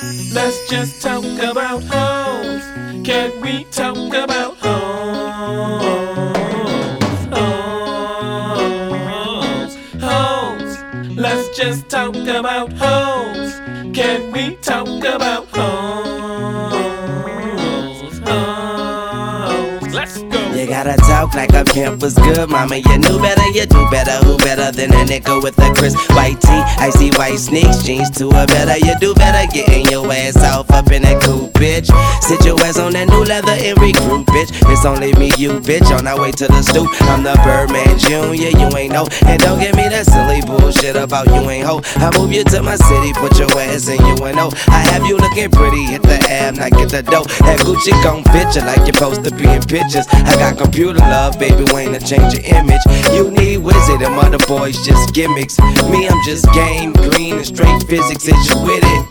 Let's just talk about hoes. Can we talk about hoes? Hoes, hoes. Let's just talk about hoes. Can we talk about hoes? Hoes. Let's go. You gotta talk like a pimp was good, mama. You knew better, you do better. Who better than a nigga with a crisp white tee? Icy white sneaks, jeans to a better. You do better getting your ass off up in that coupe, bitch. Sit your ass on that new leather and recruit, bitch. It's only me, you, bitch, on our way to the stoop. I'm the Birdman Jr., you ain't know. And don't give me that silly bullshit about you ain't hoe. I move you to my city, put your ass in UNO. I have you looking pretty, hit the ab, not get the dough. That Gucci gon' fit you like you're supposed to be in pictures. I got computer love, baby, Wayne, to change your image. You need wizard, them other boys just gimmicks. Me, I'm just game, green, and straight physics. Is you with it?